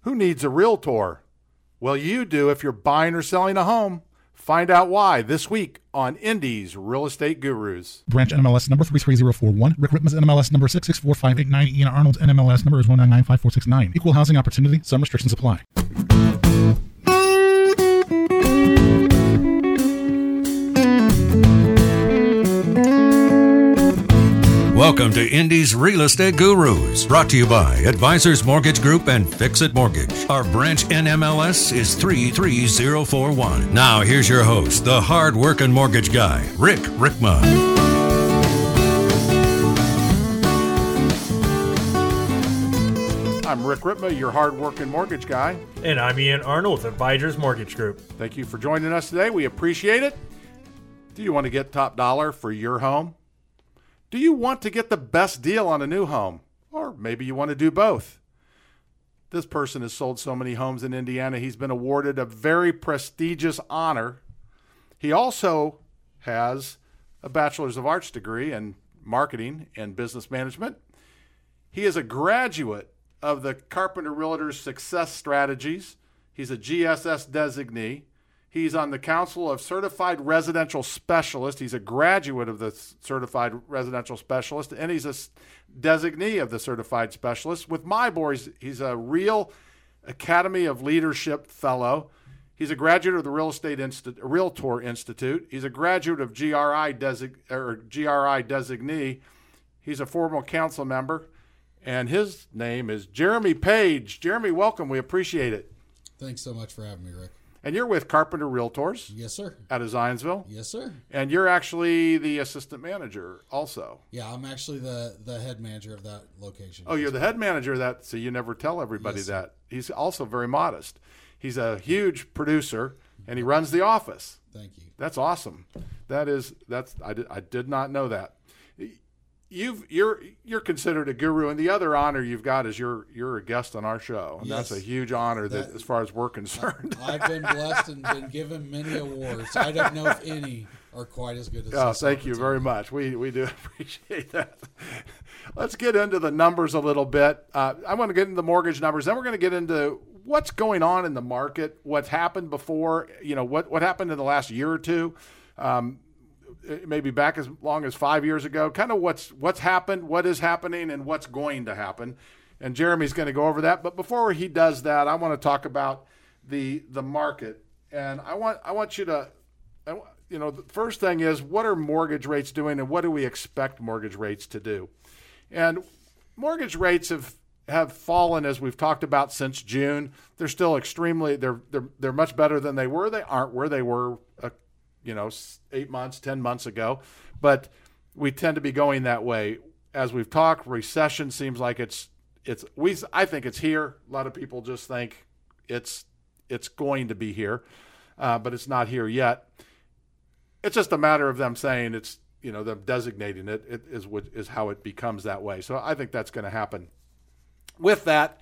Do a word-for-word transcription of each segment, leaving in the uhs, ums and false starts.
Who needs a realtor? Well, you do if you're buying or selling a home. Find out why this week on Indy's Real Estate Gurus. Branch N M L S number three three zero four one. Rick Rittman's N M L S number six six four five eight nine. Ian Arnold's N M L S number is one nine nine five four six nine. Equal housing opportunity. Some restrictions apply. Welcome to Indy's Real Estate Gurus, brought to you by Advisors Mortgage Group and Fix It Mortgage. Our branch N M L S is three three zero four one. Now here's your host, the hard-working mortgage guy, Rick Rickma. I'm Rick Rittma, your hard-working mortgage guy. And I'm Ian Arnold with Advisors Mortgage Group. Thank you for joining us today. We appreciate it. Do you want to get top dollar for your home? Do you want to get the best deal on a new home? Or maybe you want to do both. This person has sold so many homes in Indiana, he's been awarded a very prestigious honor. He also has a Bachelor's of Arts degree in marketing and business management. He is a graduate of the Carpenter Realtors Success Strategies. He's a G S S designee. He's on the Council of Certified Residential Specialists. He's a graduate of the Certified Residential Specialist, and he's a designee of the Certified Specialist. With MIBOR, he's, he's a real Academy of Leadership Fellow. He's a graduate of the Real Estate Insti- Realtor Institute. He's a graduate of G R I, desig- or G R I designee. He's a former council member, and his name is Jeremy Page. Jeremy, welcome. We appreciate it. Thanks so much for having me, Rick. And you're with Carpenter Realtors. Yes, sir. Out of Zionsville. Yes, sir. And you're actually the assistant manager also. Yeah, I'm actually the, the head manager of that location. Oh, you're the head manager of that, so you never tell everybody Yes, that. He's also very modest. He's a huge producer, and he runs the office. Thank you. That's awesome. That is, that's, I did, I did not know that. You've, you're, you're considered a guru, and the other honor you've got is you're, you're a guest on our show, and Yes. that's a huge honor that, That- as far as we're concerned. I've been blessed and been given many awards. I don't know if any are quite as good as Oh, this thank you very opportunity. much. We we do appreciate that. Let's get into the numbers a little bit. Uh, I want to get into the mortgage numbers. Then we're going to get into what's going on in the market, what's happened before, you know, what, what happened in the last year or two, um, maybe back as long as five years ago, kind of what's what's happened, what is happening, and what's going to happen. And Jeremy's going to go over that. But before he does that, I want to talk about the the market. And I want I want you to, you know, the first thing is, what are mortgage rates doing, and what do we expect mortgage rates to do? And mortgage rates have have fallen, as we've talked about, since June. They're still extremely they're they're they're much better than they were. They aren't where they were a you know, eight months, ten months ago, but we tend to be going that way. As we've talked, recession seems like it's, it's, we, I think it's here. A lot of people just think it's, it's going to be here, uh, but it's not here yet. It's just a matter of them saying it's, you know, them designating it, it is what is how it becomes that way. So I think that's going to happen. With that,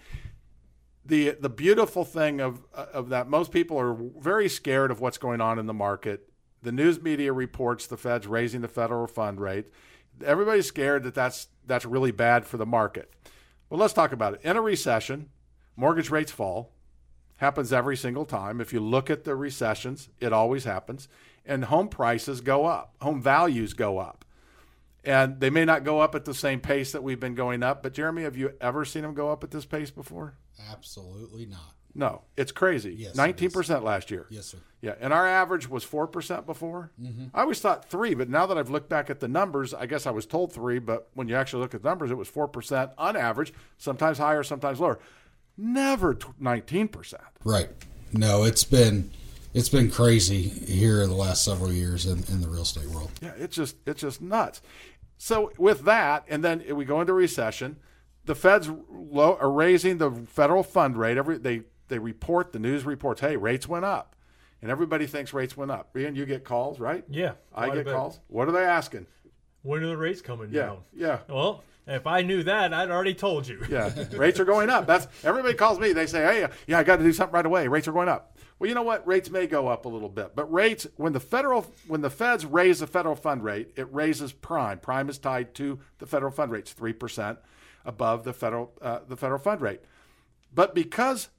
the, the beautiful thing of, of that, most people are very scared of what's going on in the market. The news media reports the Fed's raising the federal fund rate. Everybody's scared that that's, that's really bad for the market. Well, let's talk about it. In a recession, mortgage rates fall. Happens every single time. If you look at the recessions, it always happens. And home prices go up. Home values go up. And they may not go up at the same pace that we've been going up. But, Jeremy, have you ever seen them go up at this pace before? Absolutely not. No, it's crazy. Yes, nineteen percent last year. Yes, sir. Yeah, and our average was four percent before. Mm-hmm. I always thought three, but now that I've looked back at the numbers, I guess I was told three, but when you actually look at the numbers, it was four percent on average, sometimes higher, sometimes lower. Never nineteen percent. Right. No, it's been it's been crazy here in the last several years in, in the real estate world. Yeah, it's just it's just nuts. So with that, and then we go into recession, the Fed's low, are raising the federal fund rate. Every they they report, the news reports, hey, rates went up. And everybody thinks rates went up. Ian, you get calls, right? Yeah. I get bit. calls. What are they asking? When are the rates coming Yeah, down? yeah. Well, if I knew that, I'd already told you. Yeah, rates are going up. That's everybody calls me. They say, hey, yeah, I got to do something right away. Rates are going up. Well, you know what? Rates may go up a little bit. But rates, when the federal, when the feds raise the federal fund rate, it raises prime. Prime is tied to the federal fund rate. It's three percent above the federal, uh, the federal fund rate. But because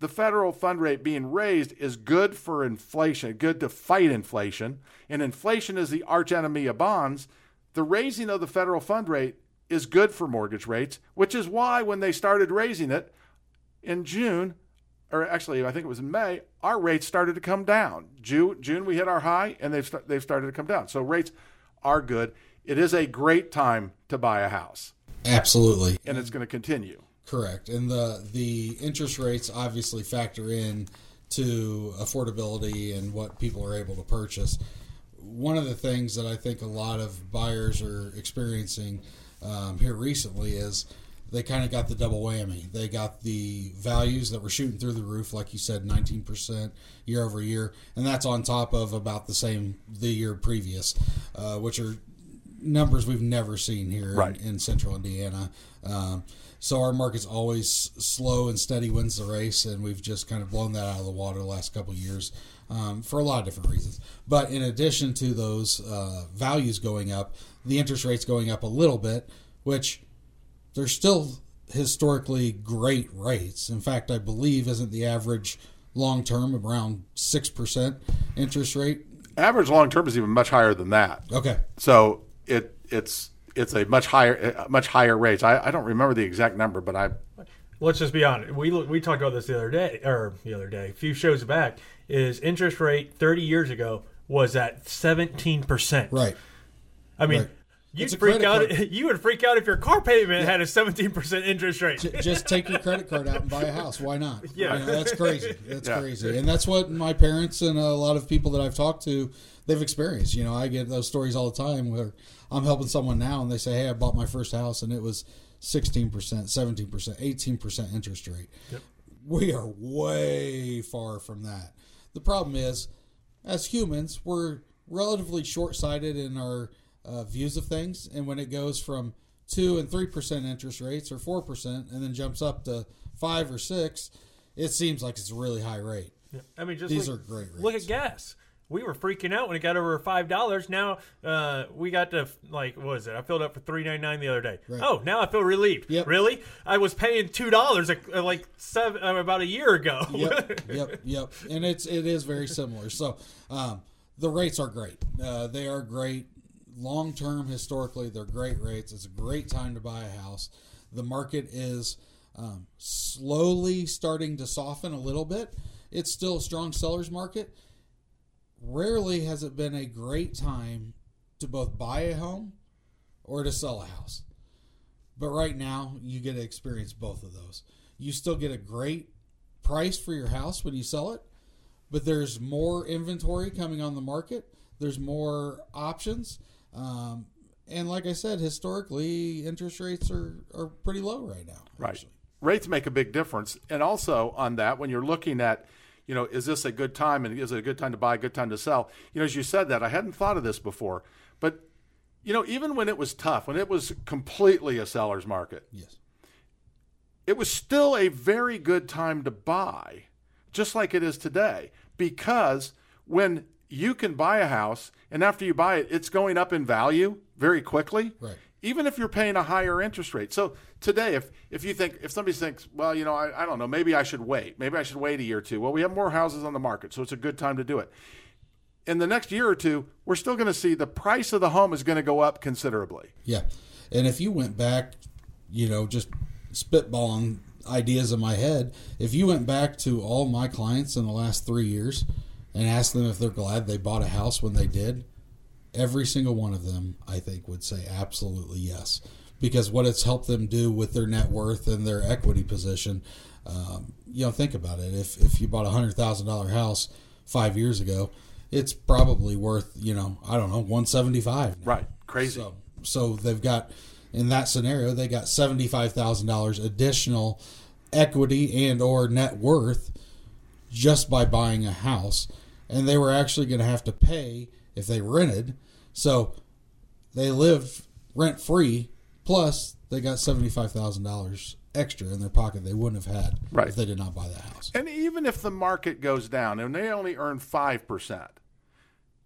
the federal fund rate being raised is good for inflation, good to fight inflation, and inflation is the archenemy of bonds, the raising of the federal fund rate is good for mortgage rates, which is why when they started raising it in June, or actually I think it was in May, our rates started to come down. June, June we hit our high, and they've st- they've started to come down. So rates are good. It is a great time to buy a house. Absolutely. And it's going to continue. Correct. And the the interest rates obviously factor in to affordability and what people are able to purchase. One of the things that I think a lot of buyers are experiencing um, here recently is they kind of got the double whammy. They got the values that were shooting through the roof, like you said, nineteen percent year over year, and that's on top of about the same the year previous, uh, which are numbers we've never seen here right. in, in central Indiana. Um, so our market's always slow and steady wins the race, and we've just kind of blown that out of the water the last couple of years um, for a lot of different reasons. But in addition to those uh, values going up, the interest rates going up a little bit, which they're still historically great rates. In fact, I believe isn't the average long-term around six percent interest rate? Average long-term is even much higher than that. Okay. So it it's it's a much higher much higher rates. I, I don't remember the exact number, but I Let's just be honest. We we talked about this the other day, or the other day, a few shows back. Is interest rate thirty years ago was at seventeen percent. Right. I mean, Right. you'd It's a freak credit out. card. You would freak out if your car payment had a seventeen percent interest rate. J- Just take your credit card out and buy a house. Why not? Yeah. You know, that's crazy. That's Yeah. crazy. And that's what my parents and a lot of people that I've talked to, they've experienced. You know, I get those stories all the time where I'm helping someone now and they say, hey, I bought my first house and it was sixteen percent, seventeen percent, eighteen percent interest rate. Yep. We are way far from that. The problem is, as humans, we're relatively short-sighted in our uh, views of things. And when it goes from two and three percent interest rates or four percent and then jumps up to five or six, it seems like it's a really high rate. Yeah. I mean, just These look, are great rates. Look at gas. We were freaking out when it got over five dollars. Now uh, we got to, like, what was it? I filled up for three ninety nine the other day. Right. Oh, now I feel relieved. Yep. Really? I was paying two dollars like seven uh, about a year ago. Yep, yep, yep. And it's it is very similar. So um, the rates are great. Uh, they are great. Long term, historically, they're great rates. It's a great time to buy a house. The market is um, slowly starting to soften a little bit. It's still a strong seller's market. Rarely has it been a great time to both buy a home or to sell a house. But right now, you get to experience both of those. You still get a great price for your house when you sell it, but there's more inventory coming on the market. There's more options. Um, and like I said, historically, interest rates are, are pretty low right now. Right. Actually. Rates make a big difference. And also on that, when you're looking at, you know, is this a good time and is it a good time to buy, a good time to sell? You know, as you said that, I hadn't thought of this before. But, you know, even when it was tough, when it was completely a seller's market, Yes. it was still a very good time to buy, just like it is today. Because when you can buy a house and after you buy it, it's going up in value very quickly. Right. Even if you're paying a higher interest rate. So today, if if you think, if somebody thinks, well, you know, I, I don't know, maybe I should wait. Maybe I should wait a year or two. Well, we have more houses on the market, so it's a good time to do it. In the next year or two, we're still going to see the price of the home is going to go up considerably. Yeah. And if you went back, you know, just spitballing ideas in my head, if you went back to all my clients in the last three years and asked them if they're glad they bought a house when they did, every single one of them, I think, would say absolutely yes. Because what it's helped them do with their net worth and their equity position, um, you know, think about it. If if you bought a one hundred thousand dollars house five years ago, it's probably worth, you know, I don't know, one hundred seventy-five now. Right. Crazy. So, so they've got, in that scenario, they got seventy-five thousand dollars additional equity and or net worth just by buying a house. And they were actually going to have to pay if they rented. So they lived rent-free, plus they got seventy-five thousand dollars extra in their pocket they wouldn't have had Right. if they did not buy that house. And even if the market goes down and they only earn five percent,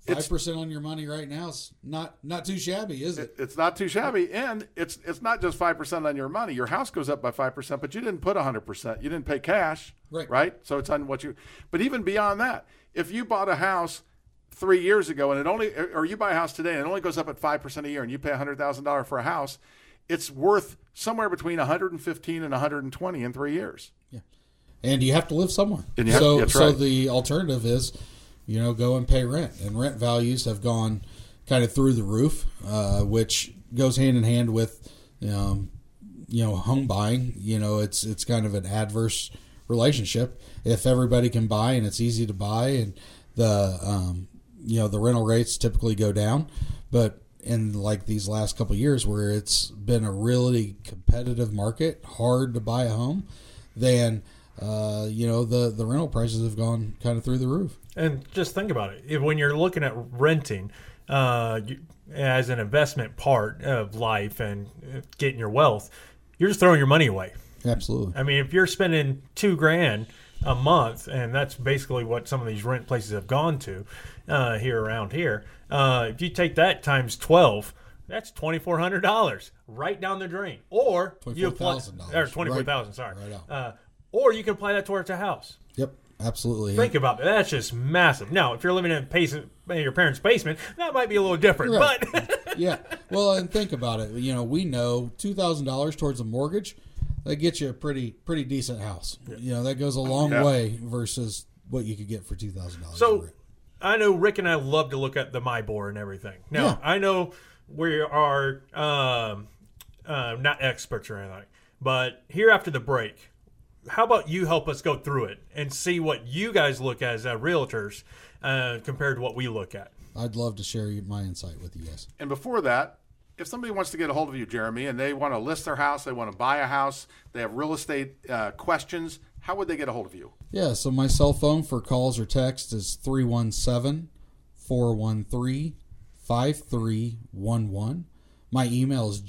Five percent on your money right now is not not too shabby, is it? It's not too shabby, and it's it's not just five percent on your money. Your house goes up by five percent, but you didn't put a hundred percent. You didn't pay cash, Right. Right. So it's on what you. But even beyond that, if you bought a house three years ago and it only, or you buy a house today and it only goes up at five percent a year, and you pay a hundred thousand dollars for a house, it's worth somewhere between one hundred fifteen and one hundred twenty in three years. Yeah, and you have to live somewhere. And you have- so that's so right. the alternative is, you know, go and pay rent, and rent values have gone kind of through the roof, uh, which goes hand in hand with, um, you know, home buying. You know, it's it's kind of an adverse relationship. If everybody can buy and it's easy to buy, and the um, you know the rental rates typically go down, but in like these last couple of years where it's been a really competitive market, hard to buy a home, then uh, you know the the rental prices have gone kind of through the roof. And just think about it. If, when you're looking at renting uh, you, as an investment part of life and uh, getting your wealth, you're just throwing your money away. Absolutely. I mean, if you're spending two grand a month, and that's basically what some of these rent places have gone to uh, here around here, uh, if you take that times twelve, that's twenty-four hundred dollars right down the drain. Or you apply, twenty-four thousand dollars. or twenty-four thousand dollars, sorry. Right out. Uh, or you can apply that towards a house. Yep. Absolutely. Think about that. That's just massive. Now, if you're living in, base, in your parents' basement, that might be a little different. Right. But Yeah. Well, and think about it. You know, we know two thousand dollars towards a mortgage, that gets you a pretty pretty decent house. You know, that goes a long Yeah. way versus what you could get for two thousand dollars. So I know Rick and I love to look at the MyBor and everything. Now, Yeah. I know we are um, uh, not experts or anything, but here after the break, how about you help us go through it and see what you guys look at as uh, realtors uh, compared to what we look at? I'd love to share you- my insight with you guys. And before that, if somebody wants to get a hold of you, Jeremy, and they want to list their house, they want to buy a house, they have real estate uh, questions, how would they get a hold of you? Yeah, so my cell phone for calls or text is three one seven, four one three, five three one one. My email is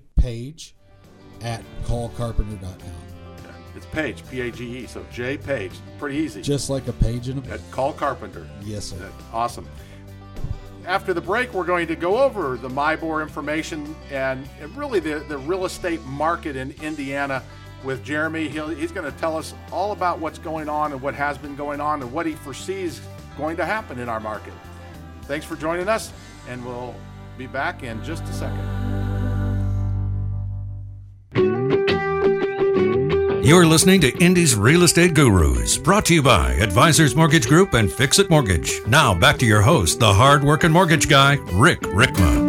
jpage at call carpenter dot com. It's Page, P A G E, so J Page. Pretty easy. Just like a page in a book. At Call Carpenter. Yes, sir. Awesome. After the break, we're going to go over the MyBor information and, and really the, the real estate market in Indiana with Jeremy. He'll, he's going to tell us all about what's going on and what has been going on and what he foresees going to happen in our market. Thanks for joining us, and we'll be back in just a second. You're listening to Indy's Real Estate Gurus, brought to you by Advisors Mortgage Group and Fix It Mortgage. Now back to your host, the hard-working mortgage guy, Rick Rickma.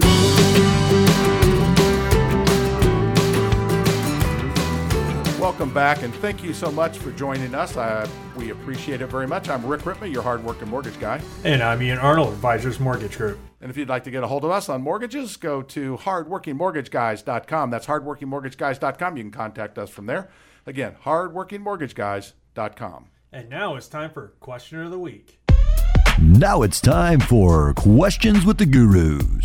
Welcome back, and thank you so much for joining us. Uh, we appreciate it very much. I'm Rick Rickma, your hard-working mortgage guy. And I'm Ian Arnold, Advisors Mortgage Group. And if you'd like to get a hold of us on mortgages, go to hard working mortgage guys dot com. That's hard working mortgage guys dot com. You can contact us from there. Again, hard working mortgage guys dot com. And now it's time for Question of the Week. Now it's time for Questions with the Gurus.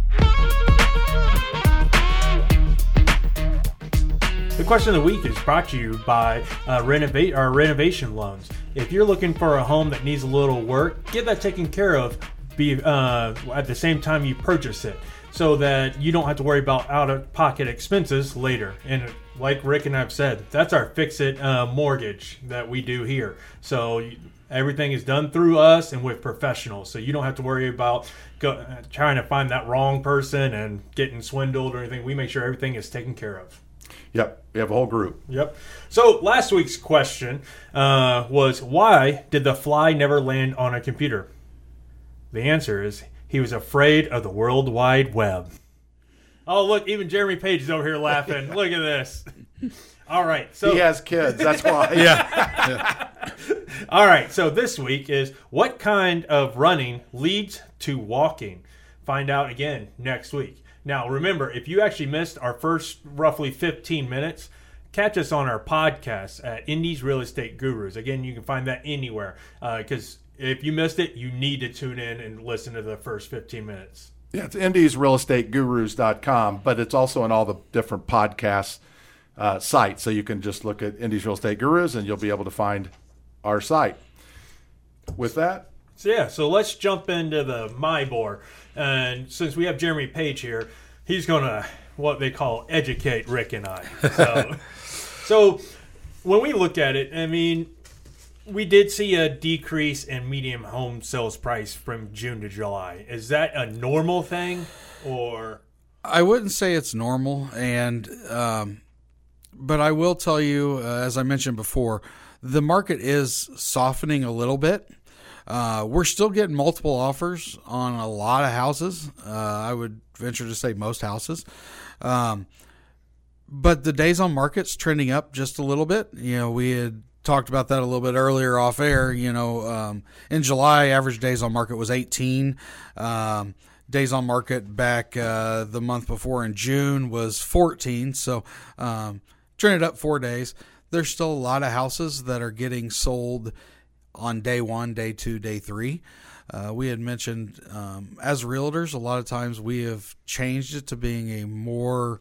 The question of the week is brought to you by uh, Renovate our renovation loans. If you're looking for a home that needs a little work, get that taken care of. Be uh, at the same time you purchase it, so that you don't have to worry about out-of-pocket expenses later. And like Rick and I've said, that's our fix-it uh, mortgage that we do here. So you, everything is done through us and with professionals, so you don't have to worry about go, uh, trying to find that wrong person and getting swindled or anything. We make sure everything is taken care of. Yep, we have a whole group. Yep. So last week's question uh, was, why did the fly never land on a computer? The answer is, he was afraid of the World Wide Web. Oh, look, even Jeremy Page is over here laughing. Look at this. All right. So He has kids, that's why. yeah. All right. So this week is, what kind of running leads to walking? Find out again next week. Now, remember, if you actually missed our first roughly fifteen minutes, catch us on our podcast at Indy's Real Estate Gurus. Again, you can find that anywhere, because uh, if you missed it, you need to tune in and listen to the first fifteen minutes. Yeah, it's indies real estate gurus dot com, but it's also on all the different podcast uh, sites. So you can just look at Indies Real Estate Gurus and you'll be able to find our site. With that, So yeah, so let's jump into the MyBOR. And since we have Jeremy Page here, he's going to, what they call, educate Rick and I. So, so when we look at it, I mean, we did see a decrease in median home sales price from June to July. Is that a normal thing, or? I wouldn't say it's normal, and um, but I will tell you, uh, as I mentioned before, the market is softening a little bit. Uh, we're still getting multiple offers on a lot of houses. Uh, I would venture to say most houses. Um, but the days on market's trending up just a little bit. You know, we had talked about that a little bit earlier off air. You know, um, in July, average days on market was eighteen. Um, days on market back uh, the month before in June was fourteen. So um, trended up four days. There's still a lot of houses that are getting sold on day one, day two, day three. Uh, we had mentioned um, as realtors, a lot of times we have changed it to being a more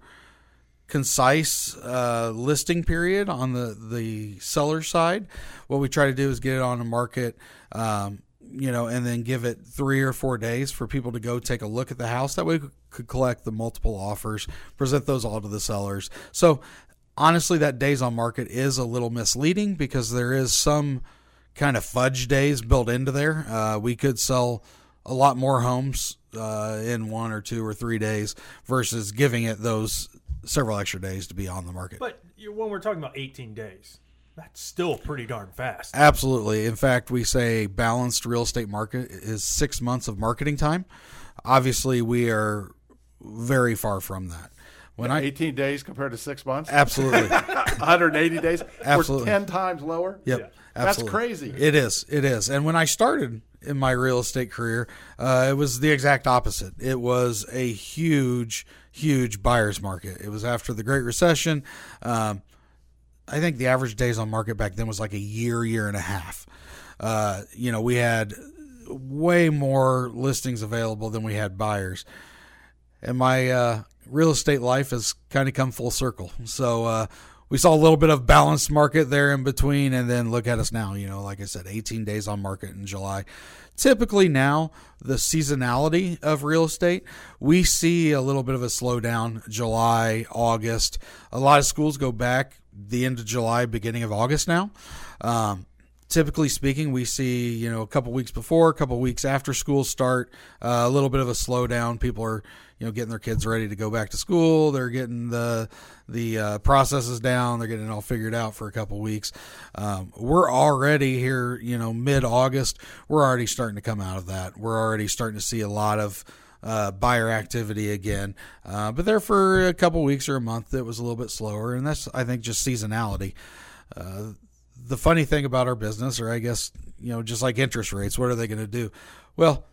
concise uh, listing period on the, the seller side. What we try to do is get it on the market, um, you know, and then give it three or four days for people to go take a look at the house. That way we could collect the multiple offers, present those all to the sellers. So honestly, that days on market is a little misleading because there is some kind of fudge days built into there. Uh, we could sell a lot more homes uh, in one or two or three days versus giving it those several extra days to be on the market. But when we're talking about eighteen days, that's still pretty darn fast. Absolutely. In fact, we say balanced real estate market is six months of marketing time. Obviously, we are very far from that. When I eighteen days compared to six months? Absolutely. one hundred eighty days? Absolutely. We're ten times lower? Yep. Yeah. Absolutely. That's crazy. It is. It is. And when I started in my real estate career, uh, it was the exact opposite. It was a huge, huge buyer's market. It was after the Great Recession. Um, I think the average days on market back then was like a year, year and a half. Uh, you know, we had way more listings available than we had buyers. And my uh, real estate life has kind of come full circle. So uh, we saw a little bit of balanced market there in between, and then look at us now. You know, like I said, eighteen days on market in July. Typically now, the seasonality of real estate, we see a little bit of a slowdown July, August. A lot of schools go back the end of July, beginning of August now. Um, typically speaking, we see, you know, a couple weeks before, a couple weeks after school start, uh, a little bit of a slowdown. People are, you know, getting their kids ready to go back to school. They're getting the the uh, processes down. They're getting it all figured out for a couple weeks. Um, we're already here, you know, mid-August. We're already starting to come out of that. We're already starting to see a lot of uh, buyer activity again. Uh, but there for a couple weeks or a month, it was a little bit slower, and that's, I think, just seasonality. Uh, the funny thing about our business, or I guess, you know, just like interest rates, what are they going to do? Well,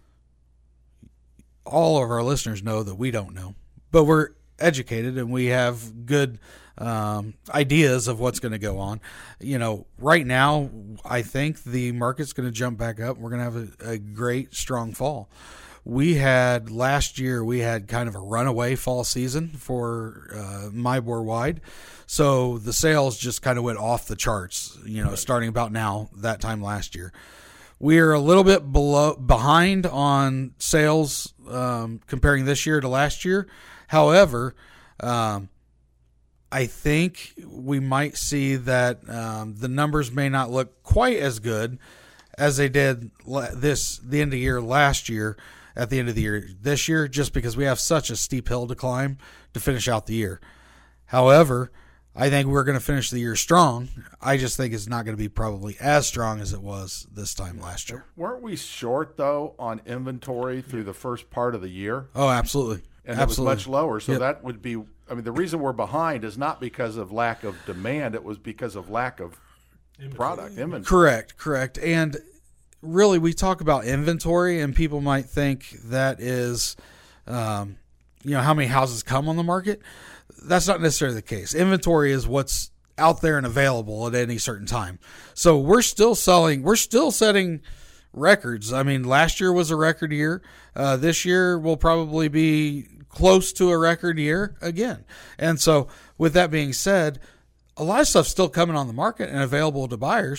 all of our listeners know that we don't know, but we're educated and we have good um, ideas of what's going to go on. You know, right now, I think the market's going to jump back up. We're going to have a, a great, strong fall. We had last year, we had kind of a runaway fall season for uh, MyBOR wide. So the sales just kind of went off the charts, you know, starting about now, that time last year. We're a little bit below behind on sales um, comparing this year to last year. However, um, I think we might see that um, the numbers may not look quite as good as they did this the end of the year last year at the end of the year this year, just because we have such a steep hill to climb to finish out the year. However, I think we're going to finish the year strong. I just think it's not going to be probably as strong as it was this time last year. Weren't we short, though, on inventory through the first part of the year? Oh, absolutely. And absolutely. it was much lower. So Yep. that would be, I mean, the reason we're behind is not because of lack of demand. It was because of lack of product, inventory. Correct, correct. And really, we talk about inventory, and people might think that is, um, you know, how many houses come on the market. That's not necessarily the case. Inventory is what's out there and available at any certain time. So we're still selling, we're still setting records. I mean, last year was a record year. Uh, this year will probably be close to a record year again. And so with that being said, a lot of stuff's still coming on the market and available to buyers.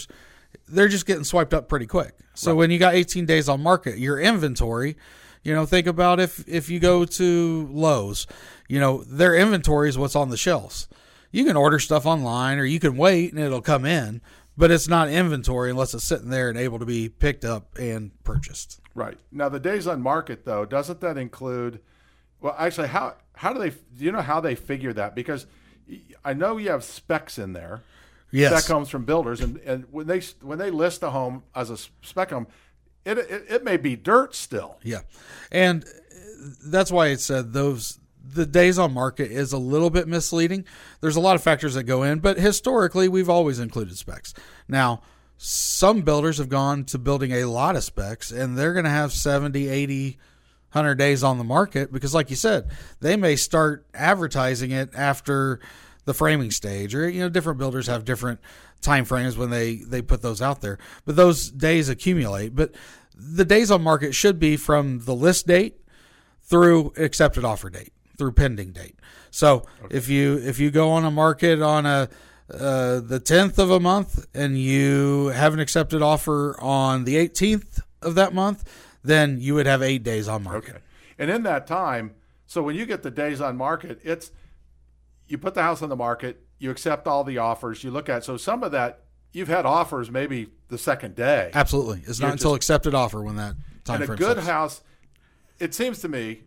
they're just getting swiped up pretty quick. So right. when you got eighteen days on market, your inventory, you know, think about if, if you go to Lowe's, you know, their inventory is what's on the shelves. You can order stuff online or you can wait and it'll come in, but it's not inventory unless it's sitting there and able to be picked up and purchased. Right. Now, the days on market, though, doesn't that include, well, actually, how how do they, do you know how they figure that? Because I know you have specs in there. Yes. Spec homes from builders, and, and when they when they list a home as a spec home, it, it it may be dirt still. Yeah, and that's why it said those the days on market is a little bit misleading. There's a lot of factors that go in, but historically we've always included specs. Now, some builders have gone to building a lot of specs, and they're going to have seventy, eighty, one hundred days on the market because, like you said, they may start advertising it after the framing stage, or, you know, different builders have different time frames when they, they put those out there, but those days accumulate. But the days on market should be from the list date through accepted offer date, through pending date. So okay. if you, if you go on a market on a, uh, the tenth of a month and you have an accepted offer on the eighteenth of that month, then you would have eight days on market. Okay. And in that time, so when you get the days on market, it's, you put the house on the market, you accept all the offers, you look at, so some of that, you've had offers maybe the second day. Absolutely. It's not You're until just, accepted offer when that time frame. And a good starts. House, it seems to me,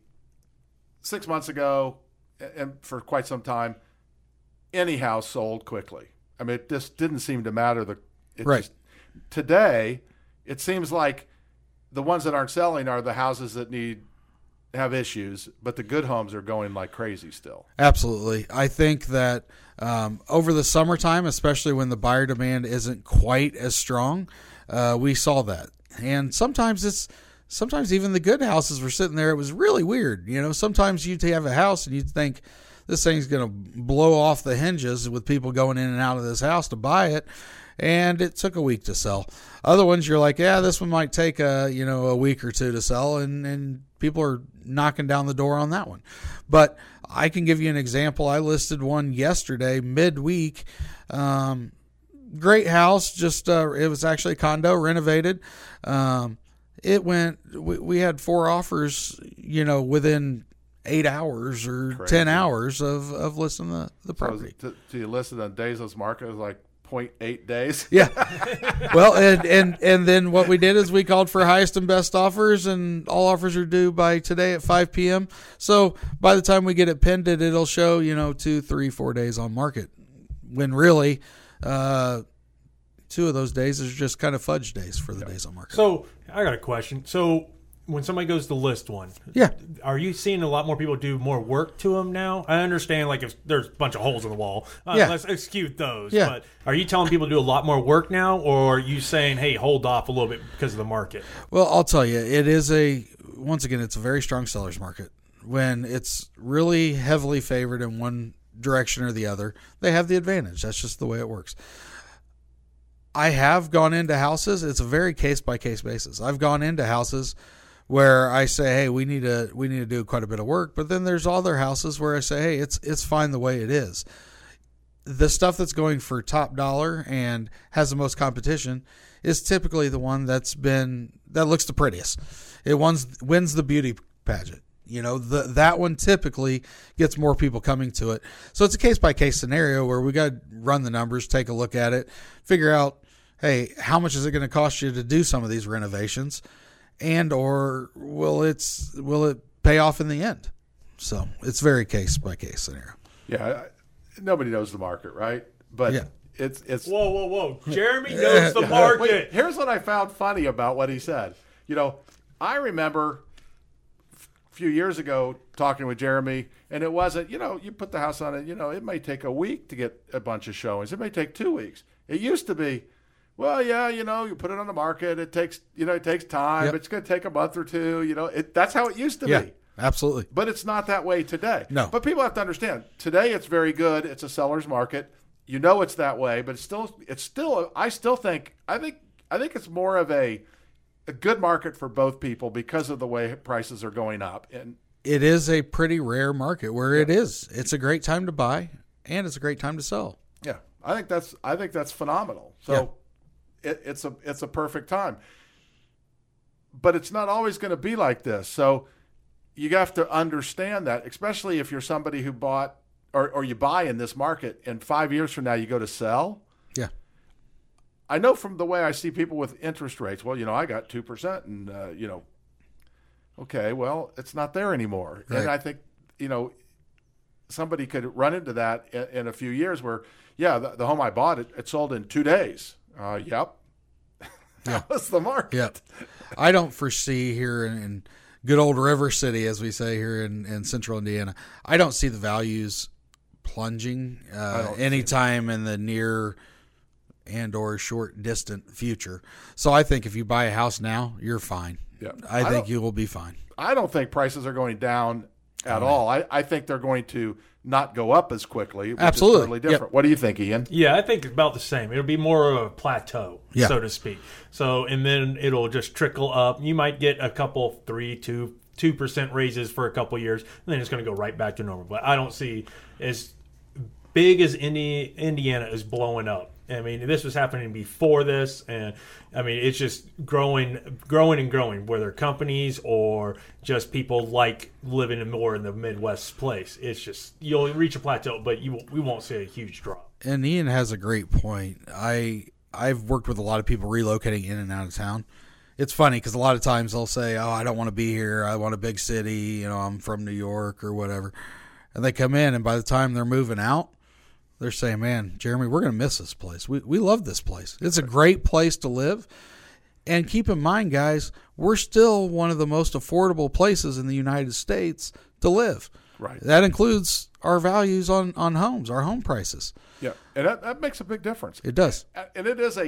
six months ago, and for quite some time, any house sold quickly. I mean, it just didn't seem to matter. The it Right. Just, today, it seems like the ones that aren't selling are the houses that need have issues, but the good homes are going like crazy still. Absolutely. I think that um, over the summertime, especially when the buyer demand isn't quite as strong, uh, we saw that. And sometimes it's, sometimes even the good houses were sitting there. It was really weird. You know, sometimes you'd have a house and you'd think this thing's going to blow off the hinges with people going in and out of this house to buy it. And it took a week to sell. Other ones, you're like, yeah, this one might take a, you know, a week or two to sell, and, and people are knocking down the door on that one. But I can give you an example. I listed one yesterday, midweek. Um, great house, just uh, it was actually a condo, renovated. Um, it went. We, we had four offers, you know, within eight hours or Crazy. ten hours of of listing the the property. So, so you listed on days on market, it was like zero point eight days. Yeah. Well, and, and, and then what we did is we called for highest and best offers, and all offers are due by today at five p.m. So by the time we get it pinned, it'll show, you know, two, three, four days on market, when really uh, two of those days is just kind of fudge days for the yeah. days on market. So I got a question. So when somebody goes to list one, yeah, are you seeing a lot more people do more work to them now? I understand, like, if there's a bunch of holes in the wall, uh, yeah. let's excuse those. Yeah. But are you telling people to do a lot more work now, or are you saying, hey, hold off a little bit because of the market? Well, I'll tell you, it is a, once again, it's a very strong seller's market. When it's really heavily favored in one direction or the other, they have the advantage. That's just the way it works. I have gone into houses. It's a very case-by-case basis. I've gone into houses where I say, hey, we need to we need to do quite a bit of work. But then there's other houses where I say, hey, it's it's fine the way it is. The stuff that's going for top dollar and has the most competition is typically the one that's been that looks the prettiest. It wins wins the beauty pageant. You know, the that one typically gets more people coming to it. So it's a case by case scenario where we got to run the numbers, take a look at it, figure out, hey, how much is it going to cost you to do some of these renovations? And or will it's will it pay off in the end? So it's very case by case scenario. Yeah, nobody knows the market, right? But yeah. it's it's whoa, whoa, whoa. Jeremy knows the market. Wait, here's what I found funny about what he said. You know, I remember a few years ago talking with Jeremy, and it wasn't, you know, you put the house on it, you know, it may take a week to get a bunch of showings. It may take two weeks. It used to be, well, yeah, you know, you put it on the market. It takes, you know, it takes time. Yep. It's going to take a month or two. You know, it, that's how it used to yeah, be. Absolutely. But it's not that way today. No. But people have to understand, today it's very good. It's a seller's market. You know it's that way, but it's still, it's still, I still think, I think, I think it's more of a, a good market for both people because of the way prices are going up. And it is a pretty rare market where yeah. it is. It's a great time to buy, and it's a great time to sell. Yeah, I think that's, I think that's phenomenal. So. Yeah. it, it's a it's a perfect time. But it's not always going to be like this. So you have to understand that, especially if you're somebody who bought or, or you buy in this market and five years from now you go to sell. Yeah. I know from the way I see people with interest rates, well, you know, I got two percent and, uh, you know, okay, well, it's not there anymore. Right. And I think, you know, somebody could run into that in, in a few years where, yeah, the, the home I bought, it, it sold in two days. Uh, yep. Yeah. That was the market. Yep. I don't foresee here in, in good old River City, as we say here in, in central Indiana, I don't see the values plunging uh, anytime in the near and or short distant future. So I think if you buy a house now, you're fine. Yeah. I, I think don't- you will be fine. I don't think prices are going down at all. I, I think they're going to not go up as quickly. Which Absolutely. Is totally different. Yep. What do you think, Ian? Yeah, I think it's about the same. It'll be more of a plateau, Yeah. so to speak. So, and then it'll just trickle up. You might get a couple, three, two, two percent raises for a couple years, and then it's going to go right back to normal. But I don't see as big as Indi- Indiana is blowing up. I mean, this was happening before this, and I mean, it's just growing, growing and growing. Whether companies or just people like living in more in the Midwest place, it's just you'll reach a plateau, but you we won't see a huge drop. And Ian has a great point. I I've worked with a lot of people relocating in and out of town. It's funny because a lot of times they'll say, "Oh, I don't want to be here. I want a big city. You know, I'm from New York or whatever," and they come in, and by the time they're moving out, they're saying, "Man, Jeremy, we're going to miss this place. We we love this place. It's a great place to live." And keep in mind, guys, we're still one of the most affordable places in the United States to live. Right. That includes our values on, on homes, our home prices. Yeah, and that, that makes a big difference. It does. And it is a,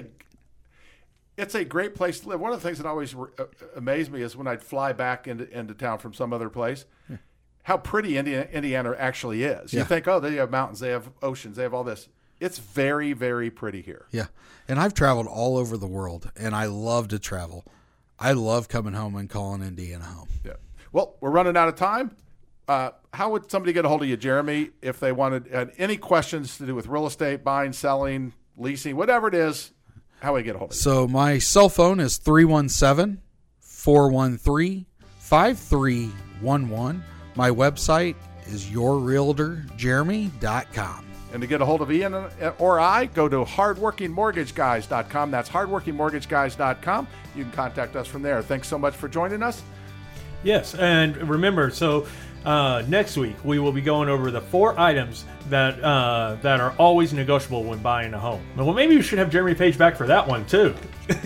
it's a great place to live. One of the things that always uh, amazed me is when I'd fly back into into town from some other place, yeah. how pretty Indiana, Indiana actually is. Yeah. You think, oh, they have mountains, they have oceans, they have all this. It's very, very pretty here. Yeah. And I've traveled all over the world, and I love to travel. I love coming home and calling Indiana home. Yeah. Well, we're running out of time. Uh, how would somebody get a hold of you, Jeremy, if they wanted had any questions to do with real estate, buying, selling, leasing, whatever it is? How would they get a hold of you? So my cell phone is three one seven, four one three, five three one one. My website is your realtor jeremy dot com. And to get a hold of Ian or I, go to hardworking mortgage guys dot com. That's hardworking mortgage guys dot com. You can contact us from there. Thanks so much for joining us. Yes, and remember, so uh, next week we will be going over the four items that uh, that are always negotiable when buying a home. Well, maybe we should have Jeremy Page back for that one too.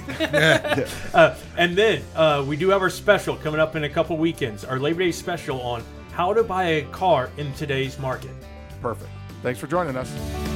uh, and then uh, we do have our special coming up in a couple weekends, our Labor Day special on how to buy a car in today's market. Perfect. Thanks for joining us.